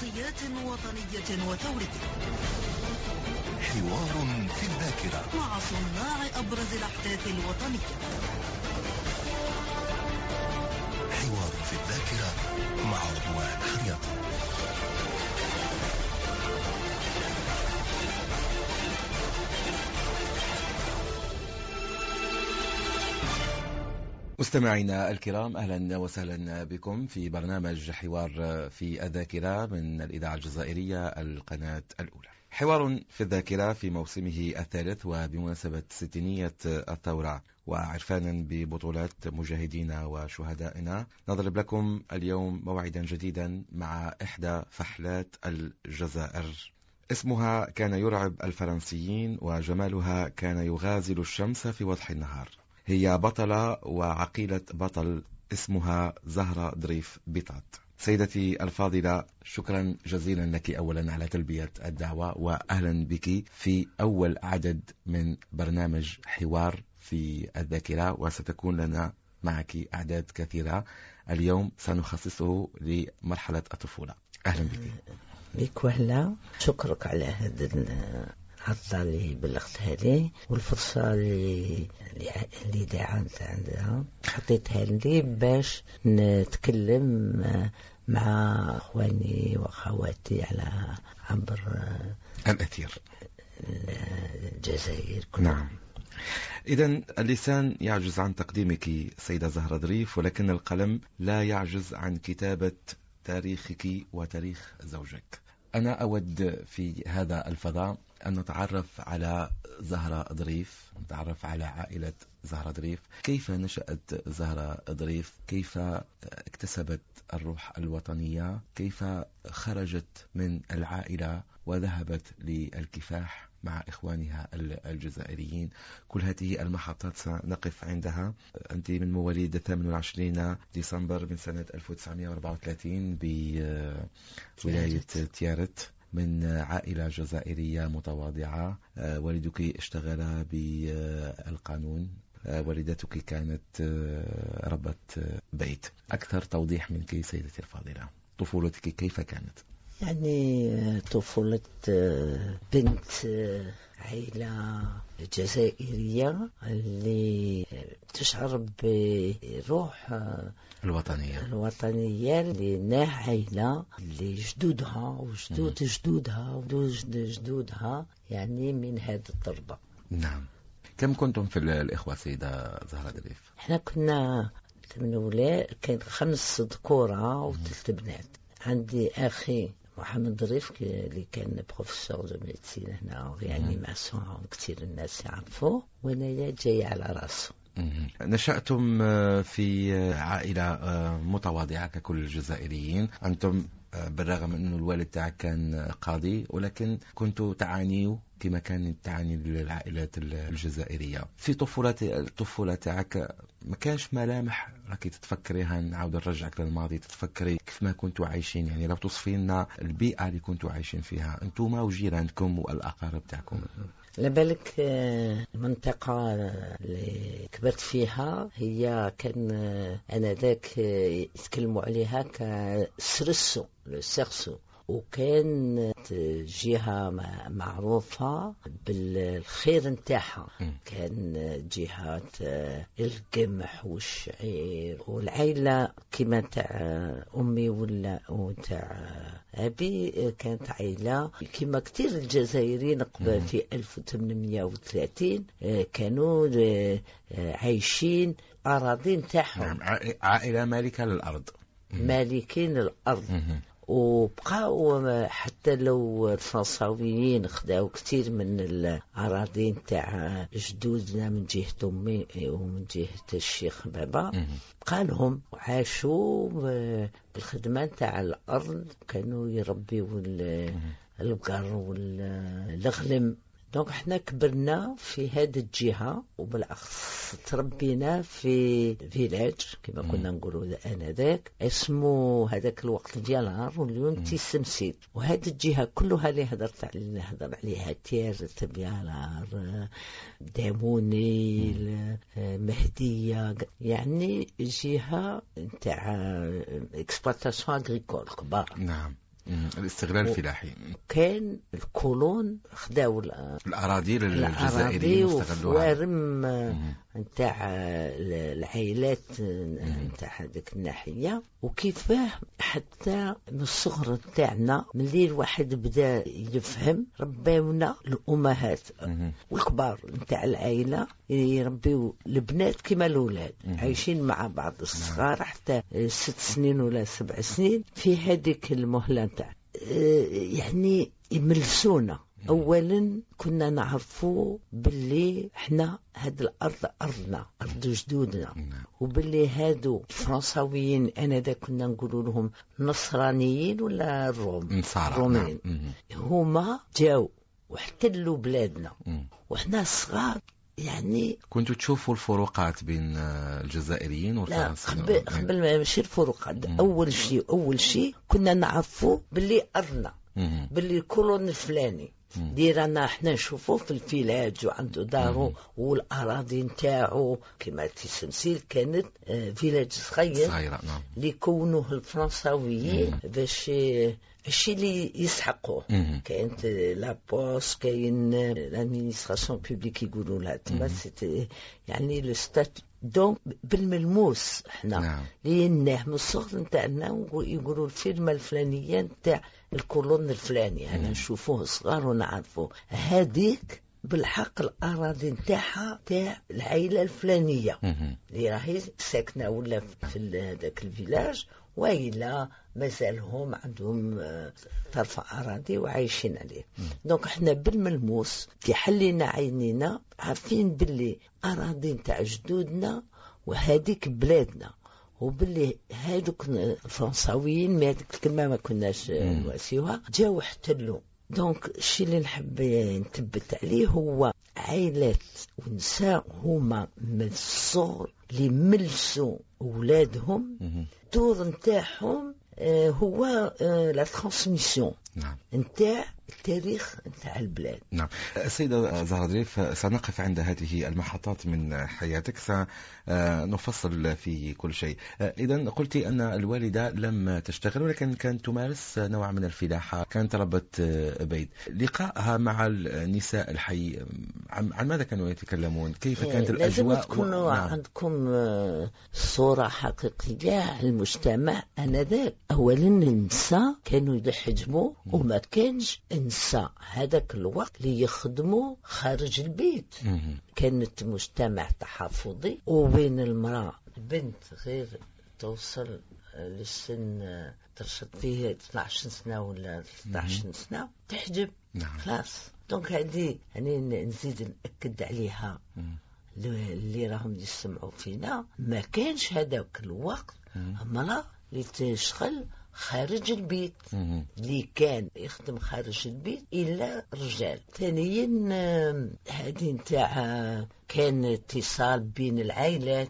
شخصيات وطنية وثورية. حوار في الذاكرة مع صناع أبرز الأحداث الوطنية. حوار في الذاكرة مع رضوان خرياطي. مستمعينا الكرام، أهلا وسهلا بكم في برنامج حوار في الذاكرة من الإذاعة الجزائرية القناة الأولى. حوار في الذاكرة في موسمه الثالث وبمناسبة 600 الثورة وعرفانا ببطولات مجاهدينا وشهدائنا، نضرب لكم اليوم موعدا جديدا مع إحدى فحلات الجزائر. اسمها كان يرعب الفرنسيين وجمالها كان يغازل الشمس في وضح النهار. هي بطلة وعقيلة بطل اسمها زهرة ظريف بيطات. سيدتي الفاضلة، شكرا جزيلا لك أولا على تلبية الدعوة، وأهلا بك في أول عدد من برنامج حوار في الذاكرة، وستكون لنا معك أعداد كثيرة. اليوم سنخصصه لمرحلة الطفولة. أهلا بك وهلا، شكرك على هذا العطلة اللي بلغتها لي والفرصة اللي دعمت عندها حطيتها لي باش نتكلم مع أخواني وأخواتي على عبر الأثير الجزائر. نعم. إذن اللسان يعجز عن تقديمك سيدة زهرة ظريف، ولكن القلم لا يعجز عن كتابة تاريخك وتاريخ زوجك. أنا أود في هذا الفضاء أن نتعرف على زهرة ظريف، نتعرف على عائلة زهرة ظريف. كيف نشأت زهرة ظريف؟ كيف اكتسبت الروح الوطنية؟ كيف خرجت من العائلة وذهبت للكفاح مع إخوانها الجزائريين؟ كل هذه المحطات سنقف عندها. أنت من مواليد 28 ديسمبر من سنة 1934 بولاية تيارت، من عائلة جزائرية متواضعة. والدك اشتغل بالقانون، والدتك كانت ربة بيت. أكثر توضيح منك سيدتي الفاضلة، طفولتك كيف كانت؟ يعني طفولة بنت عائلة جزائرية اللي تشعر بروح الوطنية اللي عائلة اللي جدودها وجدود جدودها وجدود جدودها يعني من هذه التربة. نعم. كم كنتم في الإخوة سيدة زهرة ظريف؟ احنا كنا 8 أولاد، كان 5 ذكورة و3 بنات. عندي أخي محمد ظريف اللي كان بروفيسور دو ميديسين هنا يعني ماسون، كثير الناس يعرفوه، وانا جاي على راسه. نشأتم في عائلة متواضعة ككل الجزائريين. أنتم بالرغم من أن الوالد تاعك كان قاضي، ولكن كنتوا تعانيوا كما كانت تعاني العائلات الجزائرية. في الطفولة تاعك ما كانش ملامح راكي تتفكريها؟ نعاود نرجعك للماضي، تتفكري كيف ما كنتوا عايشين، يعني لو توصفي لنا البيئة اللي كنتوا عايشين فيها انتم وجيرانكم والأقارب تاعكم. لبالك المنطقة اللي كبرت فيها هي كان أنذاك يتكلموا عليها كسرسو السرسو، وكان جهة معروفة بالخير نتاعها. كان جهات القمح والشعير، والعائلة كما تاع أمي وتاع أبي كانت عائلة كما كتير الجزائريين قبل في 1830 كانوا عايشين أراضي نتاعهم. عائلة مالكة للأرض، مالكين الأرض. وبقاو حتى لو الفرنساويين خداو كتير من الأراضي نتاع جدودنا من جهة أمي ومن جهة الشيخ بابا، بقى لهم عاشوا بالخدمة نتاع الأرض، كانوا يربيوا البقر والغنم. دونك احنا كبرنا في هذه الجهة، وبالأخص تربينا في فيلاج كما كنا نقولوا آنذاك، اسمه هذاك الوقت ديالها روليون تيسمسيد. وهذه الجهة كلها اللي هدر عليها تيار تبيالار داموني مهدية، يعني جهة نتاع اكسبلواتاسيون اغريكول كبار. نعم. الاستغلال الفلاحي. كان الكولون خداو الأراضي للجزائريين واستغلوها. وارم نتاع العائلات نتاع هذيك الناحية. وكيفاه حتى من الصغر نتاعنا ملي الواحد بدا يفهم رباونا الأمهات والكبار نتاع العائلة يربيو البنات كما الأولاد عايشين مع بعض الصغار حتى 6 سنين ولا 7 سنين في هذيك المهلة نتاع يعني يملسونا. اولا كنا نعرفوا باللي احنا هاد الارض ارضنا، ارض جدودنا، وباللي هادو الفرنساويين انذاك كنا نقولوا لهم نصرانيين ولا الرومين هما جاو واحتلوا بلادنا وإحنا صغار. يعني كنتوا تشوفوا الفروقات بين الجزائريين والفرنسيين؟ قبل ما ماشي الفروقات. أول شيء كنا نعرفوا باللي أرضنا، باللي الكولون الفلاني ديرانا احنا نشوفوه في الفيلاج وعنده دارو والأراضي نتاعو كما تسمسيل كانت فيلاج صغيرة اللي كونوه الفرنساويين باش الشيء اللي يسحقوه. كانت لابوس، كاين لادمينستراسيون بوبليك يقولوا لها تما يعني لو ستات دونك بالملموس احنا ليناه من الصغر نتاعنا يقولوا الفيرما الفلانيه نتاع الكولون الفلاني انا نشوفوه صغار ونعرفوه. هذيك بالحق الأراضي نتاعها تاع العائلة الفلانية اللي راهي ساكنة ولا في هذاك الفيلاج، وإلا مازالهم عندهم طرف أراضي وعايشين عليه. دونك احنا بالملموس كي حلينا عينينا عارفين باللي أراضي نتاع جدودنا وهذيك بلادنا، وباللي هادوك الفرنساويين ما هذيك الكلمة ما كناش نواسيوها جاو احتلوا. دونك الشيء اللي نحب نثبت عليه هو عائلات ونساء هما من الصغر اللي ملسوا أولادهم. الدور نتاعهم هو لا ترانسميسيون نتاع التاريخ نتاع البلاد. نعم. السيدة زهرة ظريف، سنقف عند هذه المحطات من حياتك، سنفصل في كل شيء. إذن قلت أن الوالدة لم تشتغل ولكن كانت تمارس نوع من الفلاحة، كانت ربة بيت. لقائها مع النساء الحي عن ماذا كانوا يتكلمون؟ كيف كانت الأجواء؟ لازم تكونوا عندكم صورة حقيقية على المجتمع آنذاك. أولا النساء كانوا يحجموا وما كانش نساء هذاك الوقت اللي يخدموا خارج البيت. كانت مجتمع تحافظي وبين المرأة البنت غير توصل للسن ترشد فيه 12 سنة ولا 13 سنة تحجب خلاص. دونك هذه يعني نزيد نأكد عليها اللي راهم يسمعوا فينا، ما كانش هذاك الوقت امرأة اللي تشتغل خارج البيت، اللي كان يخدم خارج البيت إلا رجال. ثانيا هذه نتاع كان اتصال بين العائلات،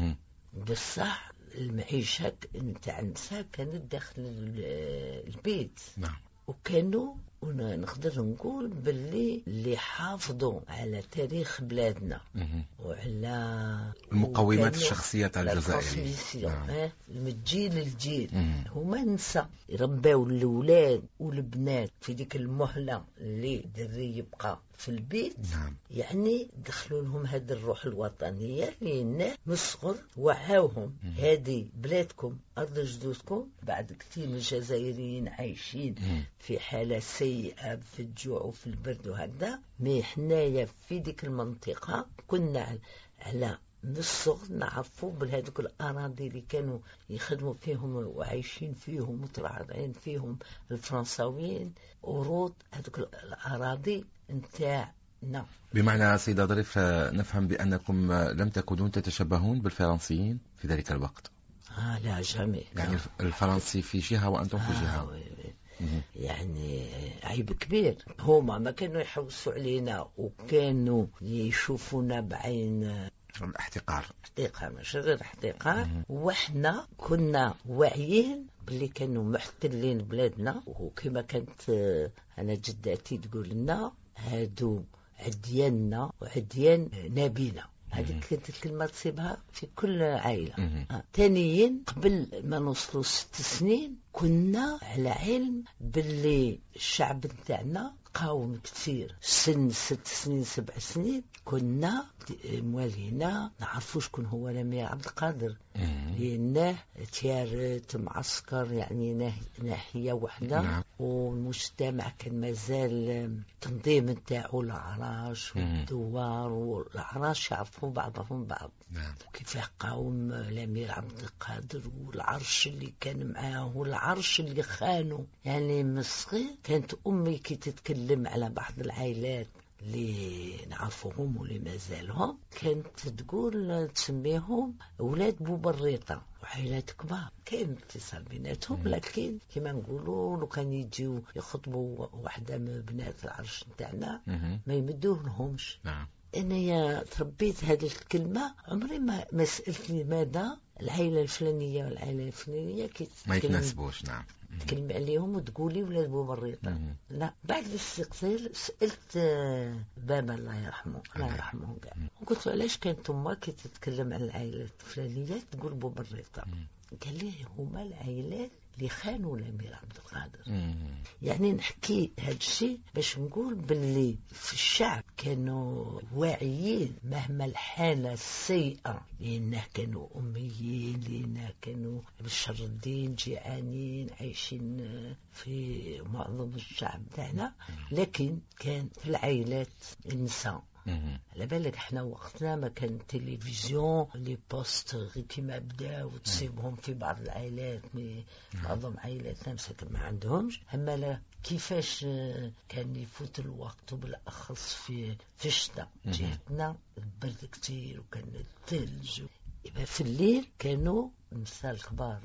بصح المعيشة نتاع النساء كانت داخل البيت. وكانوا نقدر نقول باللي اللي حافظوا على تاريخ بلادنا وعلى المقومات الشخصية تاع الجزائريين من جيل للجيل. هما نساء رباو الأولاد والبنات في ديك المهلة اللي دري يبقى في البيت. يعني دخلوا لهم هذه الروح الوطنية لأن من الصغر وعاوهم هذه بلادكم أرض جدودكم. بعد كثير من الجزائريين عايشين في حالة سيئة في الجوع وفي البرد وهذا، ما حنايا في ديك المنطقة كنا على من الصغر نعرفوا بهذوك الأراضي اللي كانوا يخدموا فيهم وعايشين فيهم وطلعين فيهم الفرنساويين ورود هذوك الأراضي نتاعنا. بمعنى سيدة ظريف نفهم بأنكم لم تكونوا تتشبهون بالفرنسيين في ذلك الوقت؟ لا جامي. يعني الفرنسي في جهة وأنتم في جهة. يعني عيب كبير. هما ما كانوا يحوسوا علينا وكانوا يشوفونا بعين الاحتقار. مش غير احتقار. واحنا كنا واعيين باللي كانوا محتلين بلادنا. وكما كانت انا جداتي تقول لنا هادو عدياننا وعديان نبينا. هذه كانت الكلمة تصيبها في كل عائلة. ثانيا قبل ما نوصلوا 6 سنين كنا على علم باللي الشعب نتاعنا قاوم كثير سن 6 سنين 7 سنين. كنا موالينا نعرفوا شكون هو الأمير عبد القادر، لأنه تيارت معسكر يعني ناحية واحدة، والمجتمع كان مازال تنظيم نتاعو الأعراش والدوار، والأعراش يعرفوا بعضهم بعض. كيف قاوم الأمير عبد القادر، والعرش اللي كان معاه والعرش اللي خانوا. يعني من الصغير كانت أمي كي تتكلم على بعض العائلات اللي نعرفوهم واللي مازالهم، كانت تقول تسميهم أولاد بوبريطة، وعائلات كبار كاين اتصال بيناتهم، لكن كما نقولوا لو كان يجيو يخطبوا واحدة من بنات العرش نتاعنا ما يمدوه لهمش. أنا تربيت هذه الكلمة، عمري ما سألتني لماذا العائلة الفلانية والعائلة الفلانية ما يتناسبوش. تكلم عليهم وتقولي ولاد بوبريطة. لا، بعد الاستقصير سألت بابا الله يرحمه كاع، وقلت له علاش كانت امك كي تتكلم عن العائلات الفلانية تقول بوبريطة؟ قال لي هما العائلات اللي خانوا الأمير عبد القادر. يعني نحكي هذا الشيء باش نقول باللي في الشعب كانوا واعيين مهما الحالة السيئة، لأنه كانوا أميين، لأنه كانوا مشردين جيعانين عايشين في معظم الشعب تاعنا، لكن كان في العائلات النساء. على بالك احنا وقتنا ما كان تلفزيون لي بوست غير كيما بداو وتصيبهم في بعض العائلات، معظم عائلاتنا مساكن ما عندهمش. اما لا كيفاش كان يفوت الوقت، وبالاخص في الشتاء جهتنا البرد كتير وكان الثلج. في الليل كانوا مثال كبار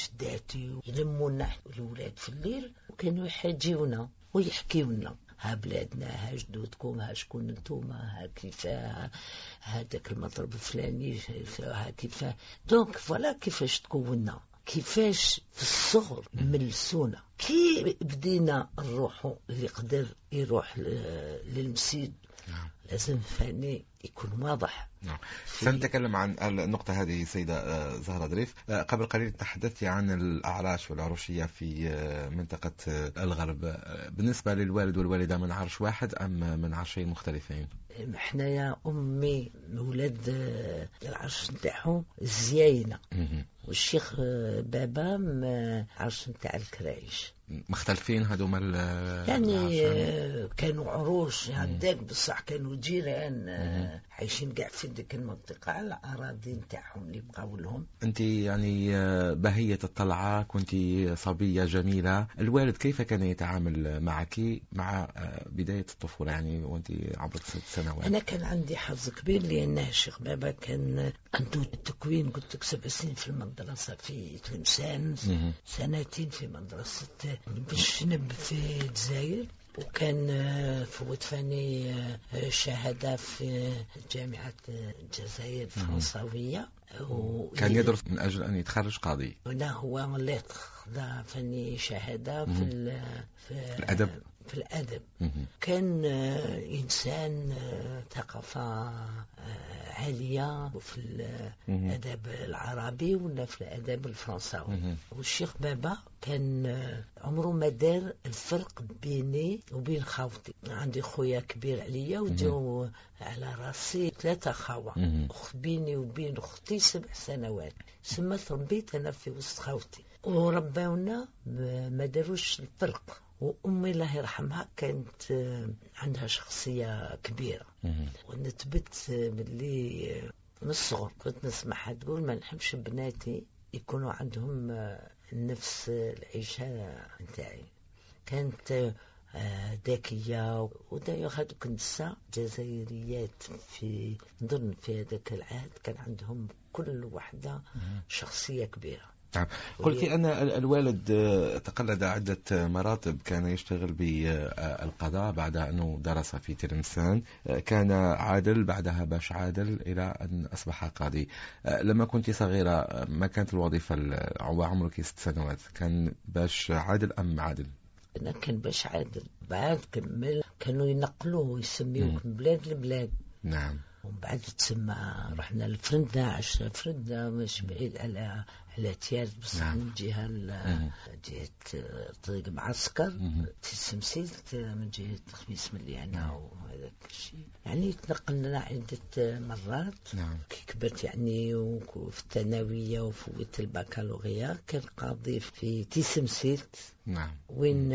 جداتي يلمونا الولاد في الليل، وكانوا يحاجيونا ويحكيونا ها بلادنا، ها جدودكم، ها شكون انتوما، ها كيفاه هذاك المطرب الفلاني، ها كيفاه. دونك فوالا كيفاش تكوننا، كيفاش في الصغر ملسونا، كي بدينا نروحوا اللي قدر يروح للمسجد لازم فاني يكون واضح. سنتكلم عن النقطة هذه سيدة زهرة ظريف. قبل قليل تحدثت عن الأعراش والعروشية في منطقة الغرب. بالنسبة للوالد والوالدة من عرش واحد أم من عرشين مختلفين؟ احنا يا أمي مولاد العرش نتاعهم الزياينة، والشيخ بابا عرش نتاع الكرايش. مختلفين هذوما يعني كانوا عروش هداك بصح كانوا جيران عايشين قاع في ديك المنطقة على الأراضي نتاعهم اللي بقاو لهم. أنت يعني بهية الطلعة، كنت صبية جميلة. الوالد كيف كان يتعامل معك مع بداية الطفولة يعني وأنت عمرك 6 سنوات؟ أنا كان عندي حظ كبير، لأن الشيخ بابا كان عنده التكوين، قلت لك 7 سنين في المدرسة في تلمسان، 2 سنين في مدرسة بالشنب في الجزائر، وكان فوت فاني شهادة في جامعة الجزائر الفرنساوية، كان يدرس من أجل أن يتخرج قاضي. لا، هو اللي خذ فاني شهادة في الأدب. كان إنسان ثقافة عالية في الأدب العربي ولا في الأدب الفرنساوي. والشيخ بابا كان عمره ما دار الفرق بيني وبين خاوتي. عندي خويا كبير عليا وجاو على راسي 3 خاوة، بيني وبين أختي 7 سنوات. ثم تربيت أنا في وسط خاوتي، ورباونا ما داروش الفرق. وأمي الله يرحمها كانت عندها شخصية كبيرة، ونثبت باللي من الصغر كنت نسمعها تقول ما نحبش بناتي يكونوا عندهم نفس العيشة نتاعي. كانت ذكية، ودايما هذوك النساء جزائريات في نظن في هذاك العهد كان عندهم كل واحدة شخصية كبيرة. قلت أن الوالد تقلد عدة مراتب، كان يشتغل بالقضاء بعد أنه درس في تلمسان، كان عادل، بعدها باش عادل إلى أن أصبح قاضي. لما كنت صغيرة ما كانت الوظيفة وعمرك 6 سنوات، كان باش عادل أم عادل؟ أنا كان باش عادل. بعد كمل كانوا ينقلوه ويسميوه من بلاد لبلاد. نعم. ومن بعد تسمى رحنا لفرندة، عشنا فرندة مش بعيد على تيارت، بس من جهة طريق معسكر تسمسيت من جهة خميس مليانة وهذا الشيء. يعني تنقلنا عدة مرات. كي كبرت يعني وفي الثانوية وفوت البكالوريا كان قاضي في تسمسيت وين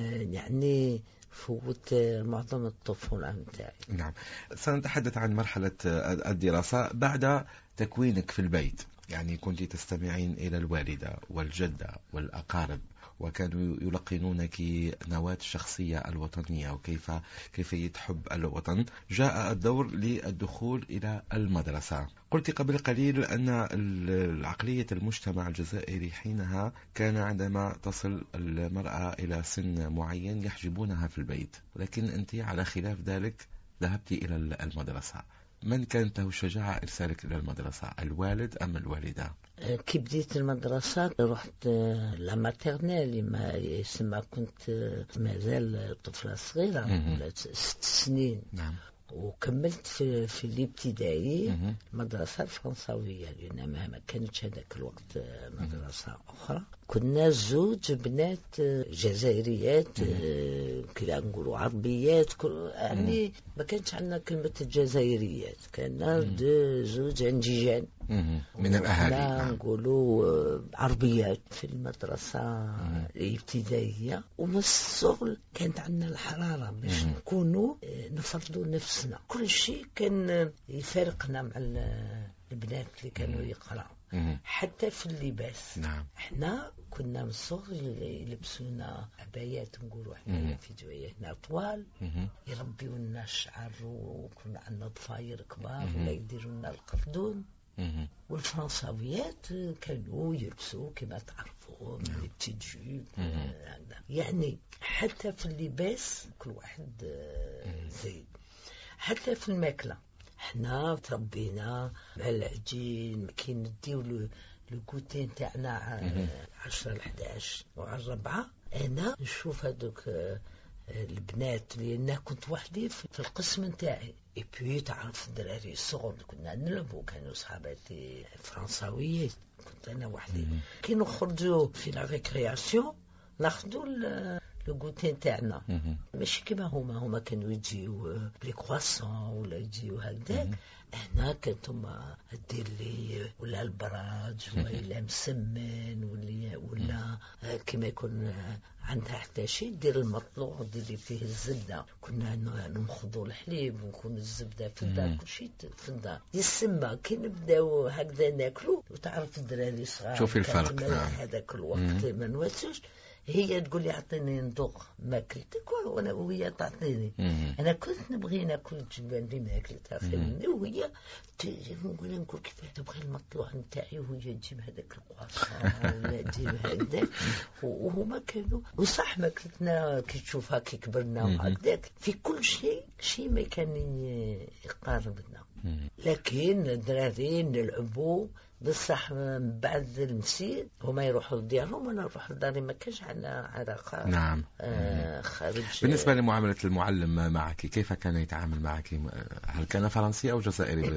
يعني فوت معظم الطفولة متاعي. نعم. سنتحدث عن مرحلة الدراسة بعد تكوينك في البيت. يعني كنت تستمعين إلى الوالدة والجدة والأقارب، وكانوا يلقنونك نواة الشخصية الوطنية وكيف تحب الوطن. جاء الدور للدخول إلى المدرسة. قلت قبل قليل أن العقلية المجتمع الجزائري حينها كان عندما تصل المرأة إلى سن معين يحجبونها في البيت، لكن أنت على خلاف ذلك ذهبت إلى المدرسة. من كانت له الشجاعة إرسالك إلى المدرسة، الوالد أم الوالدة؟ كي بديت المدرسة رحت لاماتيرنيل، ما يسمى كنت مازال طفلة صغيرة 6 سنين. نعم. وكملت في الابتدائي المدرسة الفرنساوية، لأن ما كانتش هذاك الوقت مدرسة أخرى. كنا زوج بنات جزائريات، كلا نقولوا عربيات، يعني ما كانش عندنا كلمة الجزائريات، كان زوج انجيجان من الأهالي. نقولوا عربيات في المدرسة الابتدائية. ومن الصغر كانت عندنا الحرارة باش نكونوا نفرضوا نفسنا. كل شيء كان يفارقنا مع البنات اللي كانوا يقرأوا، حتى في اللباس. نعم. احنا كنا من الصغر يلبسونا عبايات، نقولوا احنا في جوياتنا طوال، يربيوا لنا الشعر، وكنا عندنا ضفاير كبار ولا يديروا لنا القردون. والفرنساويات كانوا يلبسوا كما تعرفوا التيجيب. يعني حتى في اللباس كل واحد زي. حتى في الماكلة احنا تربينا مع العجين، كي نديو الكوتين تاعنا 10 11 وعلى 4. انا نشوف هذوك البنات، لأن كنت وحدي في القسم نتاعي. إبي تعرف الدراري الصغر كنا نلعبوا، كانوا صحاباتي فرنساويين، كنت أنا وحدي. كي نخرجوا في لا ريكرياسيون ناخذوا الكوتين تاعنا، ماشي كما هما كانوا يجيو لي كرواسون ولا يجيو هكذاك. هنا كنتم دير لي ولا البراج ولا مسمن ولا كما يكون عندها حتى شيء دير المطلوع دير فيه الزبده. كنا ناخذوا الحليب ونكون الزبده في الدار، كل شيء في الدار يسمى. كي نبداو هكذا ناكلوا وتعرف الدراري صغار، شوفي الفرق. هذاك الوقت ما نواسوش. هي تقول لي اعطيني نذوق ماكلتك وهي تعطيني. انا كنت نبغي ناكل الجبن اللي ما اكلتها فهمني، وهي نقول كيفاه تبغي المطلوع نتاعي، وهي تجيب هذاك القواصه ولا تجيب هكذاك. وهما كانوا وصح ماكلتنا كي تشوفها كي كبرنا وهكذاك في كل شيء ما كان يقاربنا. لكن الدراري نلعبوا بصح من بعد المسير هما يروحوا لديارهم وانا نروح لداري، ما كانش عندنا علاقه. نعم. خارج. بالنسبه لمعامله المعلم معك، كيف كان يتعامل معك؟ هل كان فرنسي او جزائري؟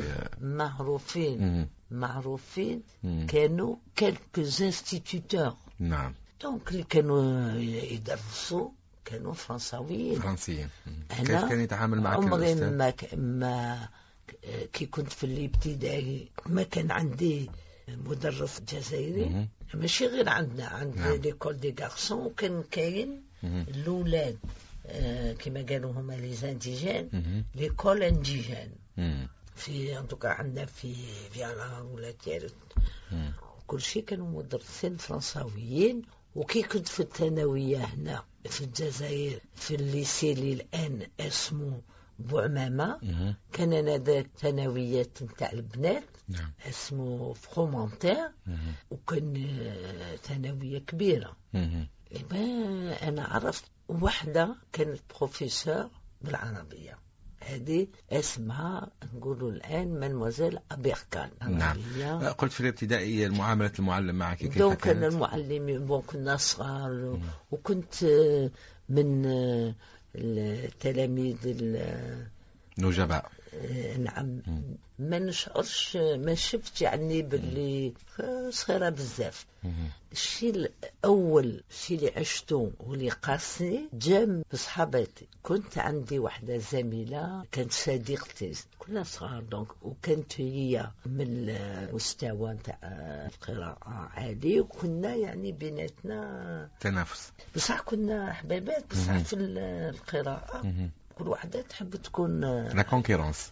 معروفين كانوا كالكوز انستيتيوتور. نعم. دونك اللي كانوا يدرسوا كانوا فرنسيين. كيف كان يتعامل معك عمري ما كي كنت في الابتدائي ما كان عندي مدرس جزائري، ماشي غير عندنا ليكول دي غارسون، وكان كاين الاولاد كما قالوا هما لي زانديجان ليكول انديجان في انطوكا عندنا في فيانا ولا تيرت. كل شيء كانوا مدرسين فرنساويين. وكي كنت في الثانويه هنا في الجزائر في الليسي اللي الان اسمه بوعمامة، كان أنا ذاك ثانويات نتاع البنات اسمه فرومونتير، وكان ثانوية كبيرة. أنا عرفت واحدة كانت بروفيسور بالعربية، هذه اسمها نقولوا الآن مانموزيل أبيركان. نعم. قلت في الابتدائي معاملة المعلم معك كيف كانت؟ كان المعلم كنا صغار، وكنت من التلاميذ نجباء. نعم. ما نشعرش، ما شفت يعني باللي صغيرة بزاف. الشيء الأول الشيء اللي عشته واللي قاسني جام بصحاباتي. كنت عندي واحدة زميلة كانت صديقتي، كنا صغار دونك، وكانت هي من المستوى نتاع القراءة عالي، وكنا يعني بيناتنا تنافس. بصح كنا حبابات، بصح في القراءة كل واحدة تحب تكون لا كونكورونس.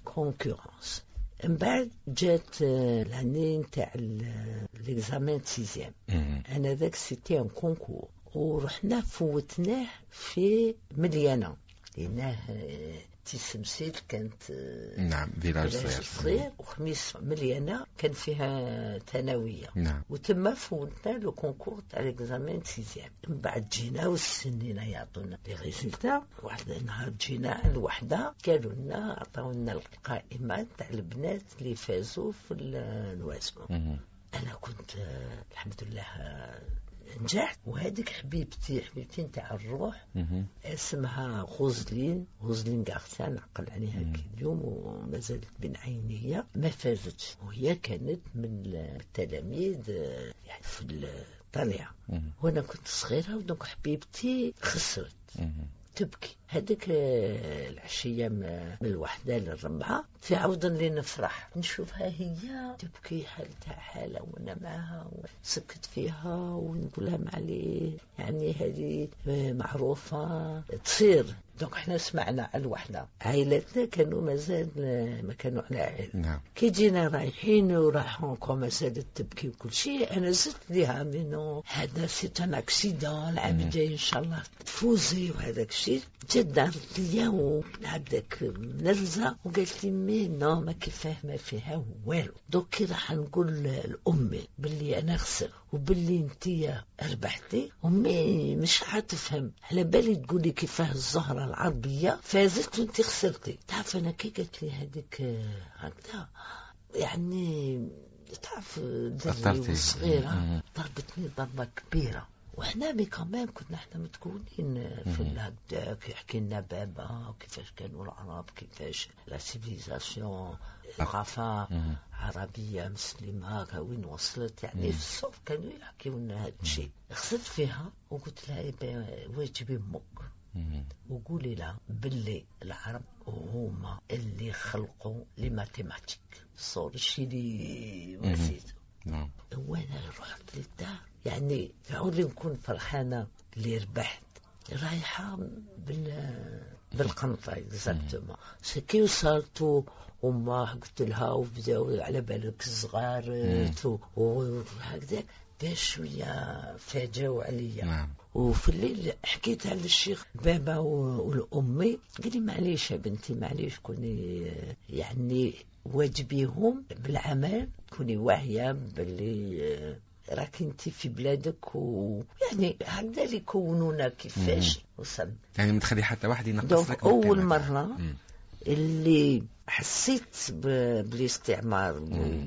من بعد جات العني نتاع ليكزامان سيزيام. انا ذاك سيتي ان كونكور، ورحنا فوتناه في مليانة، لأنه تيسمسيل كانت نعم فيلاج صغير، وخميس مليانة كان فيها ثانوية. نعم. وتما فوتنا لو كونكور تاع ليكزامان سيزيام. من بعد جينا واستنينا يعطونا لي ريزولتا. واحد النهار جينا على الوحدة، قالوا لنا عطاونا القائمات تاع البنات اللي فازوا في الواسمو. أنا كنت الحمد لله نجحت، وهذيك حبيبتي نتاع الروح اسمها غوزلين غارسيا، نعقل عليها كي اليوم وما زالت بين عينيا، ما فازتش، وهي كانت من التلاميذ يعني في ايطاليا، وانا كنت صغيره، ودونك حبيبتي خسرت تبكي. هذيك العشية من الوحدة للربعة في عوضا لي نفرح نشوفها هي تبكي حالتها حالة، وانا معها سكت فيها ونقولها معلي، يعني هذه معروفة تصير. دونك احنا سمعنا على الوحدة، عائلتنا كانوا مازال ما كانوا على عائلة. نعم. كي جينا رايحين وراحون كوما زادت تبكي وكل شيء، انا زدت ليها منو هذا سيت ان اكسيدون، العام الجاي ان شاء الله تفوزي وهذاك الشيء. جات دارت ليا وهكذاك نرزة، وقالت لي مي نو ما كيفاه فيها والو. دوك كي راح نقول لامي باللي انا خسر وباللي انتي ربحتي، امي مش حتفهم، على بالي تقولي كيفاه الزهرة العربية فازت وانتي خسرتي. تعرف انا كي قالت لي هذيك هكذا، يعني تعرف دري صغيرة ضربتني ضربة كبيرة. وحنا مي كمان كنا احنا متكونين في الهكداك، يحكي لنا بابا كيفاش كانوا العرب، كيفاش لا سيفيليزاسيون ثقافة عربية مسلمة وين وصلت، يعني في الصف كانوا يحكيوا لنا هذا الشيء. خسرت فيها وقلت لها واجبي امك وقولي لها باللي العرب هما اللي خلقوا لي ماتيماتيك، صور الشيء اللي نسيته. نعم. وانا رحت للدار، يعني تعودي نكون فرحانة اللي ربحت، رايحة بالقنطة اكزاكتومون. كي وصلت وما قلت لها وبداو على بالك الصغار وهكذا، باش شوية فاجاو عليا. نعم. وفي الليل حكيت على الشيخ بابا والأمي، قال لي معليش يا بنتي، معليش كوني يعني واجبيهم بالعمل، كوني واعية باللي راك انت في بلادك، ويعني هكذا اللي يكونونا كيفاش وصل، يعني ما تخلي حتى واحد ينقص لك. اول مرة اللي حسيت بالاستعمار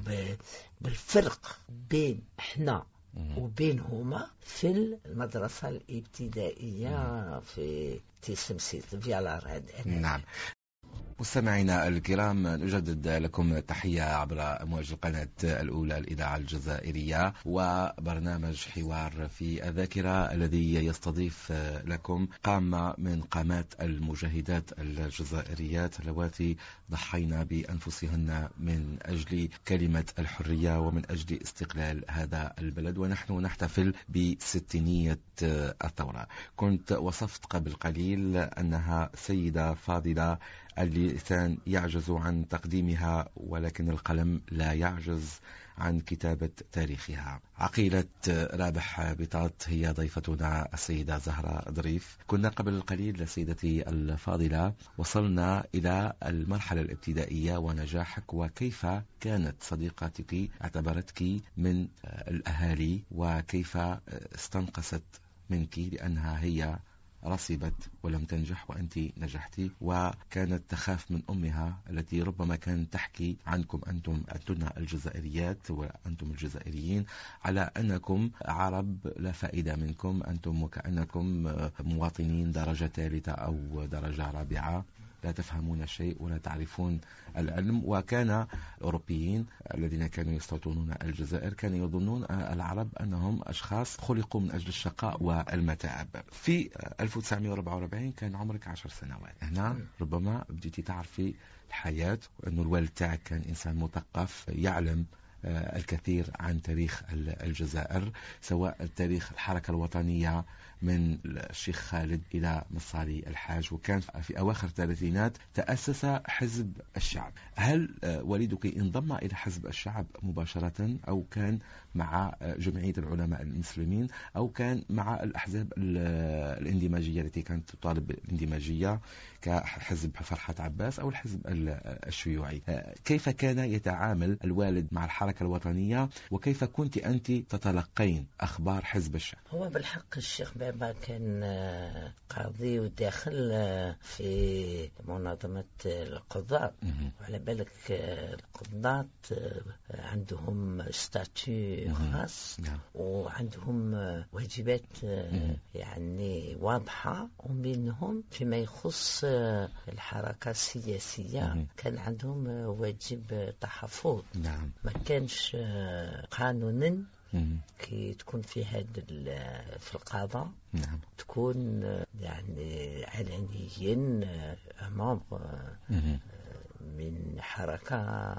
بالفرق بين احنا وبين هما في المدرسة الابتدائية في تيسمسيت فيالاراد. نعم. مستمعينا الكرام، نجدد لكم تحية عبر أمواج القناة الأولى الإذاعة الجزائرية، وبرنامج حوار في الذاكرة الذي يستضيف لكم قامة من قامات المجاهدات الجزائريات اللواتي ضحينا بأنفسهن من أجل كلمة الحرية ومن أجل استقلال هذا البلد، ونحن نحتفل ب600 الثورة. كنت وصفت قبل قليل أنها سيدة فاضلة اللسان يعجز عن تقديمها، ولكن القلم لا يعجز عن كتابة تاريخها. عقيلة رابح بطاط هي ضيفتنا السيدة زهرة ظريف. كنا قبل القليل سيدتي الفاضلة وصلنا إلى المرحلة الابتدائية ونجاحك، وكيف كانت صديقاتك اعتبرتك من الأهالي، وكيف استنقصت منك لأنها هي رسبت ولم تنجح وأنت نجحتي، وكانت تخاف من أمها التي ربما كانت تحكي عنكم أنتن الجزائريات وأنتم الجزائريين على أنكم عرب لا فائدة منكم، أنتم وكأنكم مواطنين درجة ثالثة أو درجة رابعة. لا تفهمون شيء ولا تعرفون العلم. وكان الأوروبيين الذين كانوا يستوطنون الجزائر كانوا يظنون العرب أنهم أشخاص خلقوا من أجل الشقاء والمتاعب. في 1944 كان عمرك 10 سنوات. هنا ربما بديتي تعرفي الحياة، وأنه الوالد تاعك كان إنسان مثقف يعلم الكثير عن تاريخ الجزائر، سواء تاريخ الحركة الوطنية من الشيخ خالد إلى مصالي الحاج، وكان في أواخر الثلاثينات تأسس حزب الشعب. هل والدك انضم إلى حزب الشعب مباشرة، أو كان مع جمعية العلماء المسلمين، أو كان مع الأحزاب الاندماجية التي كانت تطالب بالاندماجية كحزب فرحة عباس أو الحزب الشيوعي؟ كيف كان يتعامل الوالد مع الحركة الوطنية، وكيف كنت أنت تتلقين أخبار حزب الشعب؟ هو بالحق الشيخ بابا كان قاضي وداخل في منظمة القضاة، وعلى بالك القضاة عندهم ستاتيو خاص وعندهم واجبات يعني واضحة، ومنهم فيما يخص الحركة السياسية كان عندهم واجب تحفظ. ما كانش قانونا كي تكون في هذا في القضاء تكون يعني علنيا أمام من حركة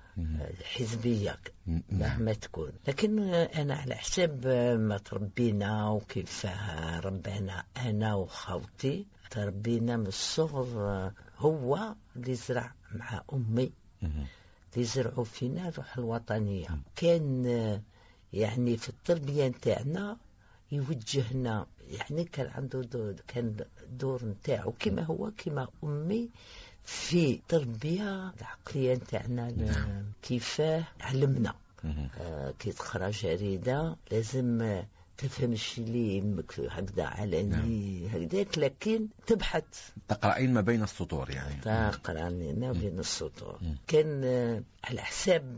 حزبية مهما تكون. لكن أنا على حساب ما تربينا وكيف ربنا أنا وخوتي، تربينا من الصغر هو اللي زرع مع أمي، اللي زرعوا فينا الروح الوطنية. كان يعني في التربية نتاعنا يوجهنا، يعني كان عنده دور نتاعو كما هو كما أمي في تربية العقلية نتاعنا. كيفاه علمنا كي تقرا جريدة لازم تفهم الشيء اللي يمك هكذا علني هكذاك، لكن تبحث تقرأين ما بين السطور، يعني تقرأين ما بين السطور. كان على حساب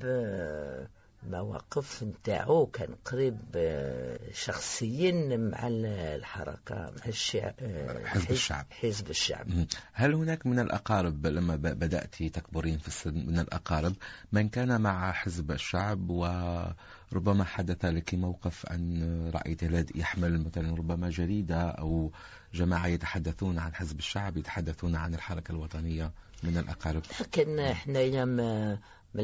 مواقف نتاعو كان قريب شخصيا مع الحركة، مع حزب الشعب. هل هناك من الأقارب لما بدأت تكبرين في السن من الأقارب من كان مع حزب الشعب، وربما حدث لك موقف أن رأيت الذي يحمل مثلا ربما جريدة أو جماعة يتحدثون عن حزب الشعب، يتحدثون عن الحركة الوطنية من الأقارب؟ لكن احنا يوم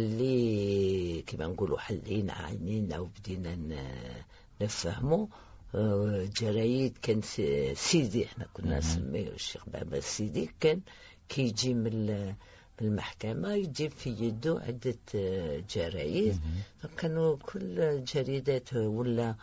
ملي كما نقولوا حلينا عينينا وبدينا نفهموا جرايد. كان سيدي، احنا كنا نسميه الشيخ بابا سيدي، كان كيجي من المحكمة يجيب في يده عدة جرايد. كانوا كل جريدات ولا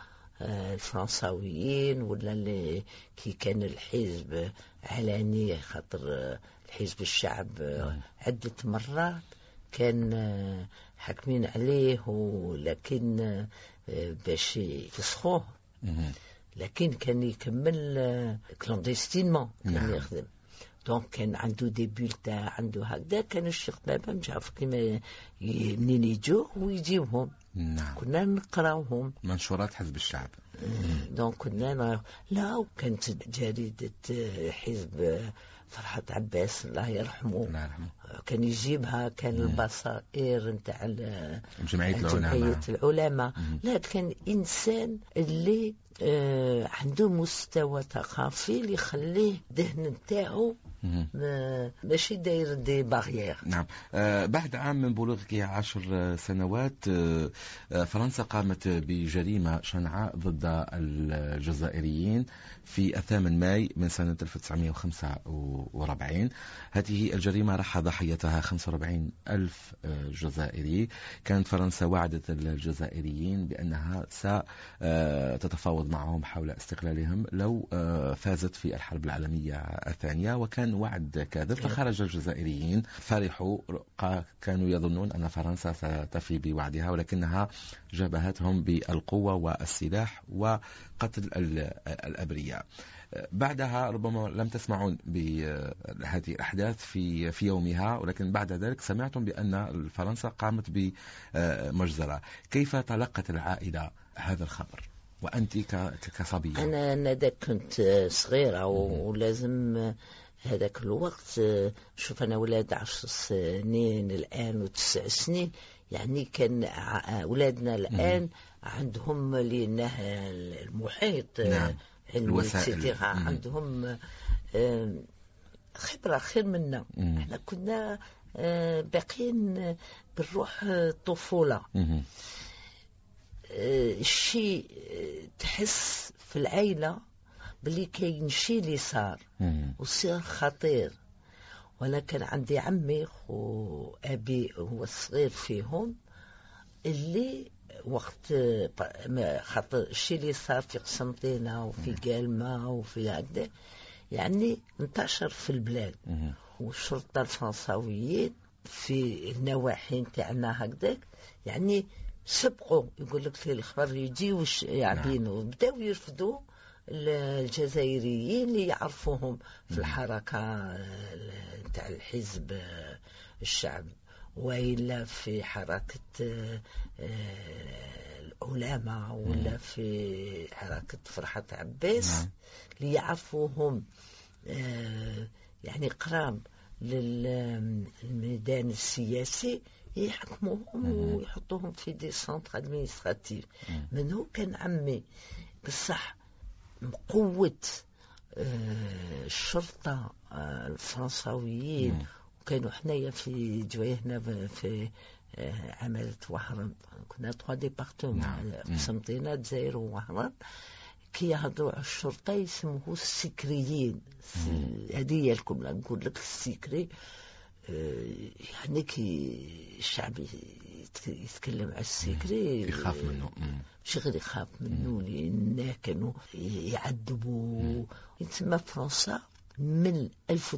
الفرنساويين ولا اللي كي كان الحزب علاني، خاطر الحزب الشعب عدة مرات كان حاكمين عليه، ولكن باش يفسخوه، لكن كان يكمل كلانديستينمون، كان يخدم. دونك كان عنده دي بولتان، عنده هكذا. كان الشيخ بابا مش عارف كيما منين يجوا ويجيبهم. كنا نقراوهم منشورات حزب الشعب. دونك كنا لا، وكانت جريدة حزب فرحة عباس الله يرحمه كان يجيبها. كان البصائر نتاع جمعية العلماء. لا، كان إنسان اللي عنده مستوى ثقافي اللي يخليه ذهن نتاعو ماشي داير دي باغيير. نعم. بعد عام من بلوغك 10 سنوات فرنسا قامت بجريمة شنعاء ضد الجزائريين في 8 ماي من سنة 1945. هذه الجريمة راح ضحيتها 45,000 جزائري. كانت فرنسا وعدت الجزائريين بأنها ستتفاوض معهم حول استقلالهم لو فازت في الحرب العالمية الثانية، وكان وعد كاذب. فخرج الجزائريين فرحوا، كانوا يظنون أن فرنسا ستفي بوعدها، ولكنها جابهتهم بالقوة والسلاح وقتل الأبرياء. بعدها ربما لم تسمعون بهذه الأحداث في يومها، ولكن بعد ذلك سمعتم بأن فرنسا قامت بمجزرة. كيف تلقت العائلة هذا الخبر وأنت كصبية؟ أنا ذاك كنت صغيرة ولازم هذاك الوقت شوف أنا ولاد 10 سنين الآن و9 سنين، يعني كان أولادنا الآن عندهم لأنه المحيط نعم. الوسائل عندهم خبرة خير منا. احنا كنا باقين بالروح الطفولة. الشيء تحس في العائلة بلي كاين شيء اللي صار وصير خطير. وانا كان عندي عمي وابي هو الصغير فيهم، اللي وقت خاطر الشيء اللي صار في قسنطينة وفي قالمة وفي هكذا يعني انتشر في البلاد، والشرطة الفرنساويين في النواحي نتاعنا هكذاك يعني سبقوا، يقول لك في الخبر يجي يعبينوا، بداو يرفضوا الجزائريين اللي يعرفوهم في الحركة نتاع الحزب الشعب، وإلا في حركة العلماء، ولا في حركة فرحة عباس اللي يعرفوهم يعني قراب للميدان السياسي، يحكموهم ويحطوهم في دي سنتر ادمينستراتيف. منه كان عمي بصح قوة الشرطة الفرنساويين، وكانوا حنايا في جوايهنا في عملة وهران، كنا 3 ديبارتمون قسنطينة الجزائر ووهران، كي يهضروا على الشرطة يسموه السكريين. هذه لكم نقول لك السكري، يعني كي الشعب يتكلم على السكري يخاف منه، مش غير يخاف منه لأنه كانوا يعذبوا. يتسمى فرنسا من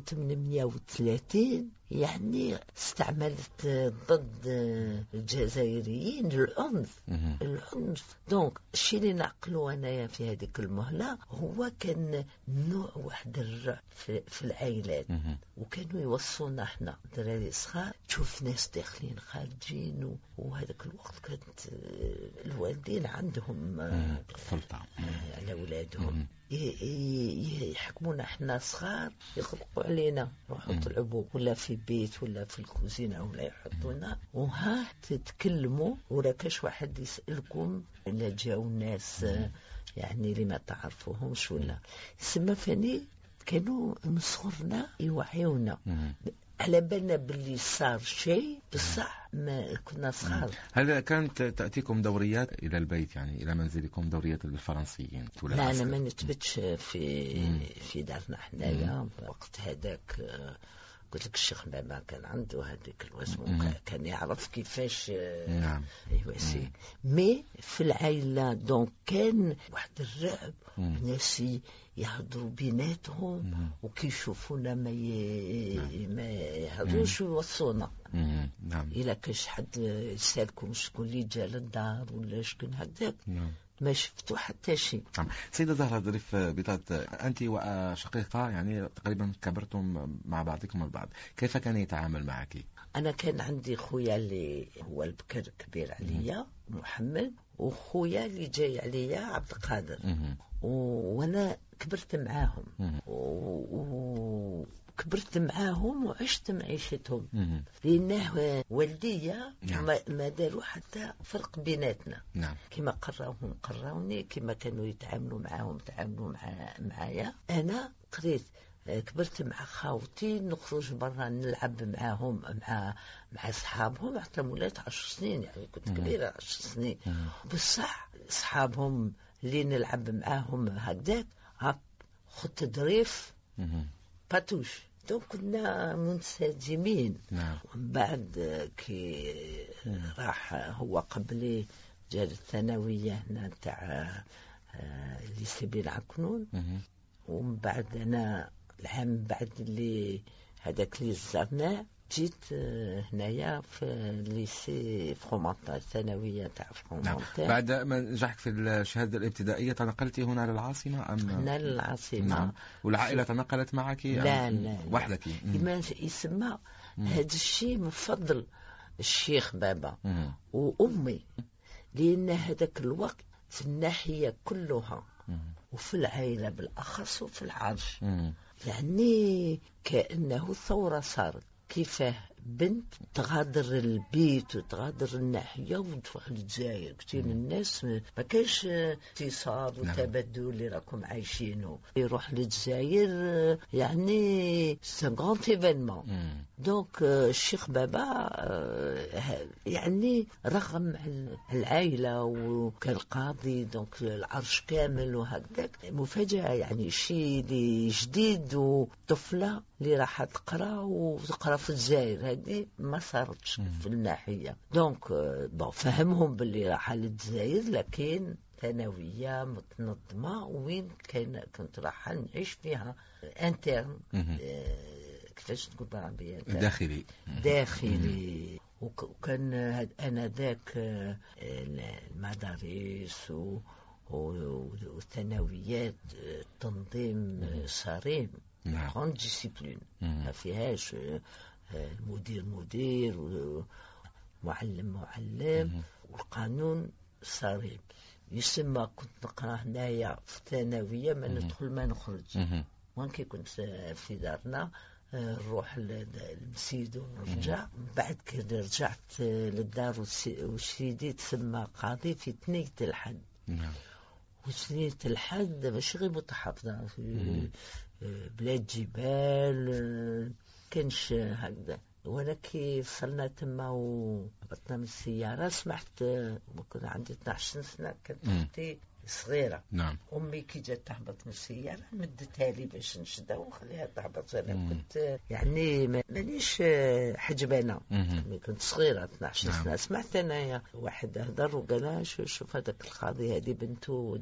1830 يعني استعملت ضد الجزائريين العنف. دونك الشيء اللي نعقله أنا في هذيك المهلة هو كان نوع واحد الرعب في العائلات، وكانوا يوصونا احنا دراري صغار تشوف ناس داخلين خارجين، وهذاك الوقت كانت الوالدين عندهم سلطة على أولادهم، يحكمونا احنا صغار، يخلقوا علينا روحوا تلعبوا ولا في بيت ولا في الكوزينة، ولا يحطونا وها تتكلموا، ولا كاش واحد يسألكم إلا جاو الناس يعني اللي ما تعرفوهمش ولا يسمى فاني. كانوا مصغرنا يوعيونا على بالنا باللي صار شيء، بصح ما كنا صغار. هذا كانت تأتيكم دوريات إلى البيت، يعني إلى منزلكم دوريات بالفرنسيين؟ لا أنا ما نتبتش في دارنا حنايا وقت هذاك. قلت لك الشيخ بابا كان عنده هذيك الوزن، كان يعرف كيفاش يواسي. مي في العائلة دونك كان واحد الرعب، الناس يهضروا بيناتهم وكي يشوفونا ما يهضروش ويوصونا. إلا كاش حد يسالكم شكون اللي جا للدار ولا شكون هكذاك ما شفتوا حتى شيء. سيدة زهرة ظريف بطاط، أنت وشقيقة يعني تقريبا كبرتم مع بعضكم البعض، كيف كان يتعامل معك؟ أنا كان عندي خويا اللي هو البكر كبير عليا محمد، وخويا اللي جاي عليا عبد القادر، وأنا كبرت معاهم كبرت معاهم وعشت معيشتهم، لأنه والدية ما داروا حتى فرق بيناتنا. كما قراوهم قراوني، كما كانوا يتعاملوا معاهم تعاملوا معايا. أنا قريت كبرت مع خاوتي، نخرج برا نلعب معاهم مع أصحابهم، حتى ولات 10 سنين، يعني كنت كبيرة 10 سنين. بصح أصحابهم اللي نلعب معاهم هكذاك خط ظريف باتوش، دونك كنا منسجمين. ومن بعد كي راح هو قبلي جا الثانوية هنا تاع ليسي بن عكنون، ومن بعد أنا العام بعد اللي هذاك اللي زرنا جيت هنايا في الليسي فرومونتا، الثانوية تاع فرومونتا. بعد ما نجحك في الشهادة الابتدائية تنقلتي هنا للعاصمة أم؟ هنا للعاصمة. والعائلة تنقلت معك؟ لا وحدك؟ يسمى هذا الشيء من فضل الشيخ بابا وأمي، لأن هذاك الوقت في الناحية كلها وفي العائلة بالأخص وفي العرش. يعني كأنه ثورة صارت، كيفاه بنت تغادر البيت وتغادر الناحية وتروح للجزائر. كثير من الناس ما كاش اتصال وتبادل اللي راكم عايشينه، يروح للجزائر يعني سان غران ايفينمون. دونك الشيخ بابا يعني رغم العائلة وكان قاضي دونك العرش كامل وهكذاك، مفاجأة يعني شيء جديد، وطفلة اللي راح تقرا في الجزائر هذه ما صارتش في الناحية. دونك فهمهم باللي راح للجزائر، لكن ثانوية متنظمة وين كنت راح نعيش فيها انترن، كيفاش نقول بالعربية، داخلي. وكان أنا ذاك المدارس والثانويات تنظيم صارم، غون ديسيبلين، ما فيهاش مدير ومعلم، والقانون صارم. يسمى كنت نقرا هنايا في الثانوية ما ندخل ما نخرج. وان كي كنت في دارنا نروح للمسيد ونرجع. بعد كي رجعت للدار وسيدي تسمى قاضي في ثنية الحد. وثنية الحد ماشي غير متحفظة في بلاد جبال، كانش هكذا. وانا كي وصلنا تما وهبطنا من السيارة سمعت، كنت عندي 12 سنة، كانت اختي صغيرة. أمي كي جات تهبط من السيارة مدتها لي باش نشدها ونخليها تهبط. أنا كنت يعني مانيش حجبانة، كنت صغيرة 12 سنة. سمعت أنا واحد هدر وقال شوف هذاك القاضي هذه بنته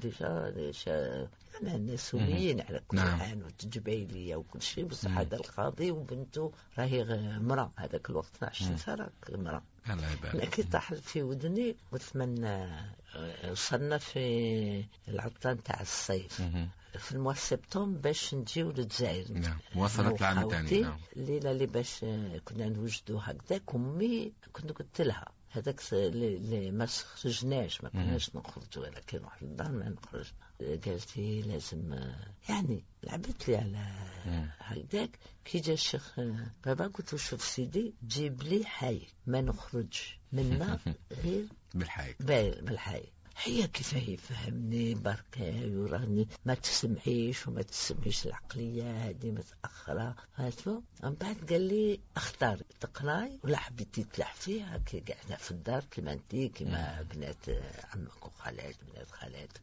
ديجا أنا الناس سوريين على كل حال وتجبايلية وكل شيء، بس هذا القاضي وبنته راهي مرأة هذاك الوقت 12 سنة مرأة. لكن طاح في ودني وثمن. وصلنا في العطلة تاع الصيف في المواد سبتمبر باش نجيو للجزائر. وصلت العام الثاني. الليلة اللي باش كنا نوجدوا هكذاك، أمي كنت قلت لها هذاك اللي ما خرجناش، ما كناش نخرجوا، ولكن واحد الدار ما نخرج. قالت لي لازم يعني لعبت لي على هكذاك. كي جا الشيخ بابا قلت له شوف سيدي جيب لي حي ما نخرج منا غير بالحي. هي كيف هي فهمني بركة يوراني ما تسمعيش وما تسمعيش العقلية هذه متأخرة. هاتفو من بعد قال لي اختاري تقراي ولا حبيتي تلحفي هكي قاعدة في الدار كما انتي كما بنات عمك وخالات بنات خالاتك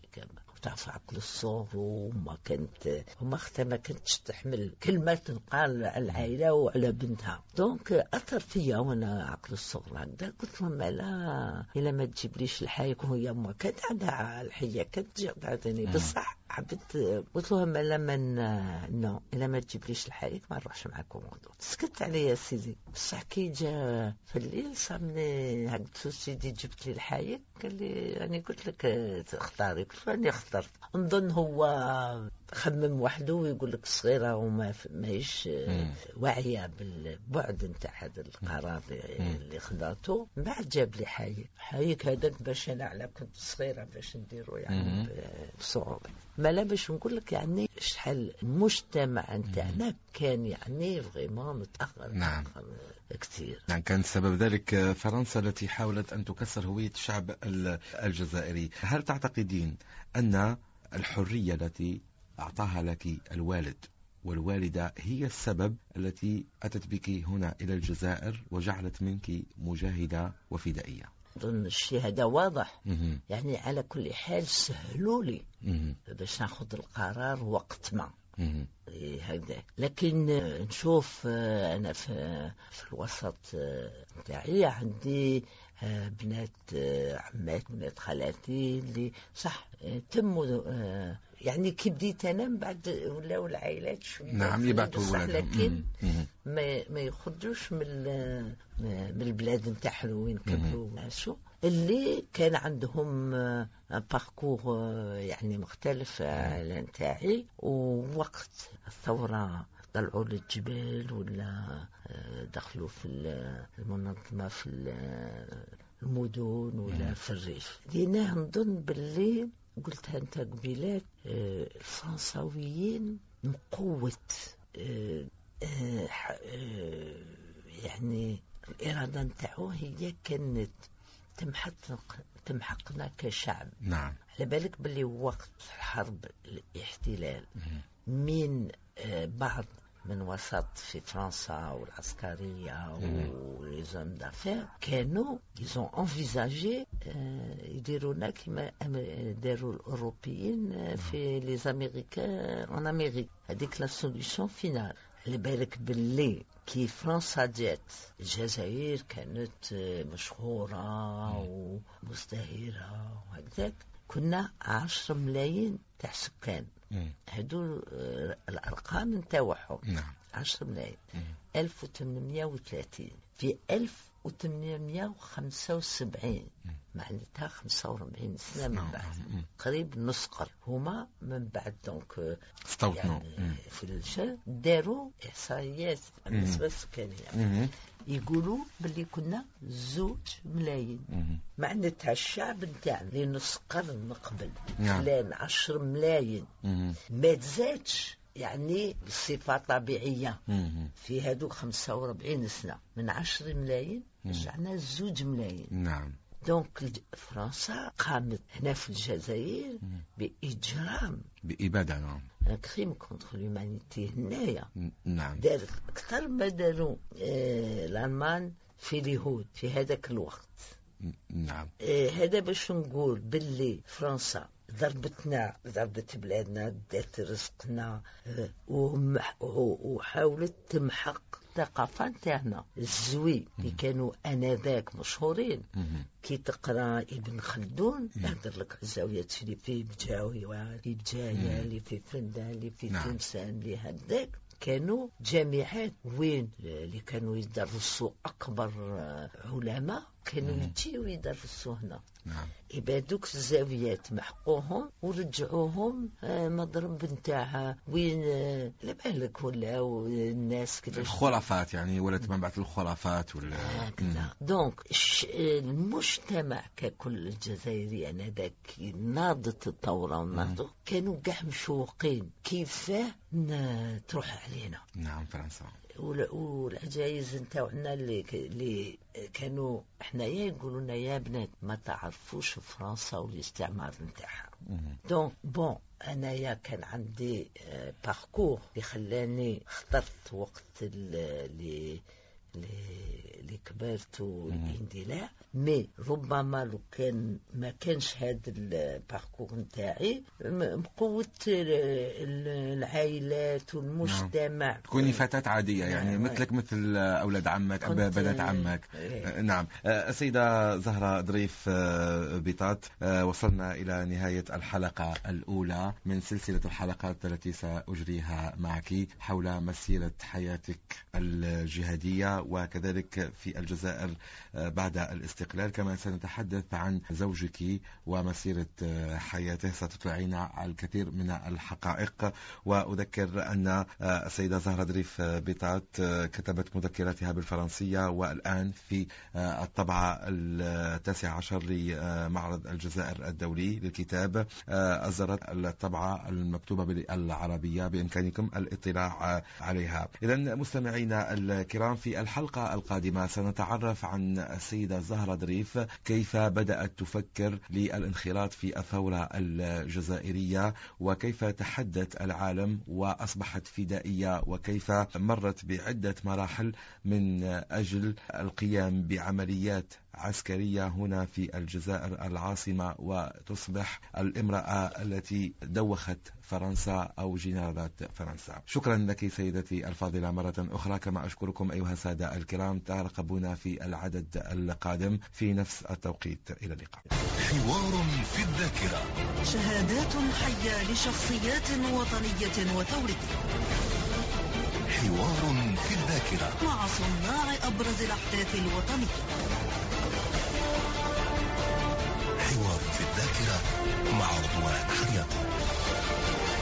وتعرف عقل الصغر. وما كانت اختها ما كانتش تحمل كلمة تنقال على العائلة وعلى بنتها. دونك أثر فيا وانا عقل الصغر هكذا. قلت لهم لا إلا ما تجيبليش الحايك، وهي ما كانت عندها الحية كانت تجي تعطيني بصح حبيت. قلت لهم لما نو إلا ما تجيبليش الحايك ما نروحش معاكم غدوة. سكت عليا سيدي. بصح كي جا في الليل صامني هكذا سيدي جبت لي الحايك قال لي يعني قلت لك تختاري. قلت له أني اخترت. نظن هو خمم وحده ويقول لك صغيرة وما ماهيش واعية بالبعد نتاع هذا القرار اللي خذاته. بعد جاب لي حايك هذاك باش انا على كنت صغيرة باش نديرو يعني بصعوبة. ما لا باش نقول لك يعني شحال المجتمع نتاعنا كان يعني فريمون متأخر كثير. كان سبب ذلك فرنسا التي حاولت أن تكسر هوية الشعب الجزائري. هل تعتقدين أن الحرية التي أعطاها لك الوالد والوالدة هي السبب التي أتت بك هنا إلى الجزائر وجعلت منك مجاهدة وفدائية؟ أظن الشيء هذا واضح. يعني على كل حال سهلوا لي باش ناخذ القرار وقت ما هكذا. لكن نشوف أنا في الوسط تاعي عندي بنات عمات بنات خالاتي اللي صح تموا يعني كي بديت انا من بعد ولاو العائلات شويه يبعثوا ولادهم، لكن ما يخرجوش من البلاد نتاعهم وين كبروا عاشوا، اللي كان عندهم باركور يعني مختلف على نتاعي. ووقت الثوره طلعوا للجبال ولا دخلوا في المنظمة في المدن ولا في الريف. دينا نظن باللي قلتها أنت قبيلات، الفرنساويين من قوة يعني الإرادة نتاعو هي كانت تمحقنا كشعب. نعم. على بالك باللي وقت حرب الاحتلال من بعض من وسط في فرنسا والعسكرية وليزوم دافير كانوا يزون انفيزاجي يديرونا كما داروا الأوروبيين في لي زاميريكان ان امريك. هذيك لا سوليوشن فينال. على بالك باللي كي فرنسا جات الجزائر كانت مشهورة ومزدهرة وهكذاك، كنا 10 ملايين تاع سكان. هادو الأرقام نتاوعهم. نعم. 10 ملايين. 1830 في 1875 معناتها 45 سنة من بعد، قريب نص قرن. هما من بعد دونك استوطنوا يعني في الشارع داروا إحصائيات بالنسبة للسكانية، يقولوا باللي كنا 2 ملايين. معناتها الشعب نتاعنا لنص قرن من قبل كان 10 ملايين، ما تزادش يعني بصفة طبيعية في هادو 45 سنة من 10 ملايين رجعنا 2 ملايين. نعم. دونك فرنسا قامت هنا في الجزائر بإجرام، بإبادة. نعم. كريم كونتر لومانيتي هنايا. نعم. دارت أكثر ما داروا الألمان في اليهود في هذاك الوقت. نعم. هذا باش نقول باللي فرنسا ضربت بلادنا، دارت رزقنا، وحاولت تمحق الثقافة نتاعنا الزوي اللي كانوا انذاك مشهورين. كي تقرا ابن خلدون يهضر لك على الزاوية اللي في بجاوي اللي بجاية اللي في فندان اللي في تلمسان اللي هذاك، كانوا جامعات وين اللي كانوا يدرسوا أكبر علماء كانوا يجيو يدرسوا هنا. نعم. يبادوك الزاويات محقوهم ورجعوهم مضرب نتاعها وين لبالك ولا الناس كده الخرافات يعني ولات من بعد الخرافات ولا هكذا. دونك المجتمع ككل الجزائري أنا ذاك ناضت الثورة وناضوا كانوا قاع مشوقين كيف تروح علينا. نعم. فرنسا والعجايز نتاعنا اللي كانوا حنايا يقولوا لنا يا بنات ما تعرفوش فرنسا والاستعمار نتاعها. دونك بون انايا كان عندي باركور اللي خلاني اخترت وقت اللي كبرت والاندلاع. مي ربما لو كان ما كانش هذا الباركور نتاعي بقوة العائلات والمجتمع. تكوني فتاة عادية يعني مثلك مثل أولاد عمك بنات عمك. نعم. السيدة زهرة ظريف بيطات، وصلنا إلى نهاية الحلقة الأولى من سلسلة الحلقات التي سأجريها معك حول مسيرة حياتك الجهادية وكذلك في الجزائر بعد الاستقلال. كما سنتحدث عن زوجك ومسيرة حياته، ستطلعينا على الكثير من الحقائق. وأذكر أن السيدة زهرة ظريف بيطات كتبت مذكراتها بالفرنسية، والآن في الطبعة 19 لمعرض الجزائر الدولي للكتاب أصدرت الطبعة المكتوبة بالعربية، بإمكانكم الاطلاع عليها. إذن مستمعينا الكرام، في الحلقة القادمة سنتعرف عن السيدة زهرة ظريف كيف بدأت تفكر للانخراط في الثورة الجزائرية، وكيف تحدت العالم وأصبحت فدائية، وكيف مرت بعدة مراحل من أجل القيام بعمليات عسكرية هنا في الجزائر العاصمة، وتصبح الامرأة التي دوخت فرنسا أو جنرالات فرنسا. شكرا لك سيدتي الفاضلة مرة أخرى، كما أشكركم أيها السادة الكرام. ترقبونا في العدد القادم في نفس التوقيت. إلى اللقاء. حوار في الذاكرة، شهادات حية لشخصيات وطنية وثورية. حوار في الذاكرة مع صناع أبرز الأحداث الوطنية. حوار في الذاكرة مع رضوان حياة.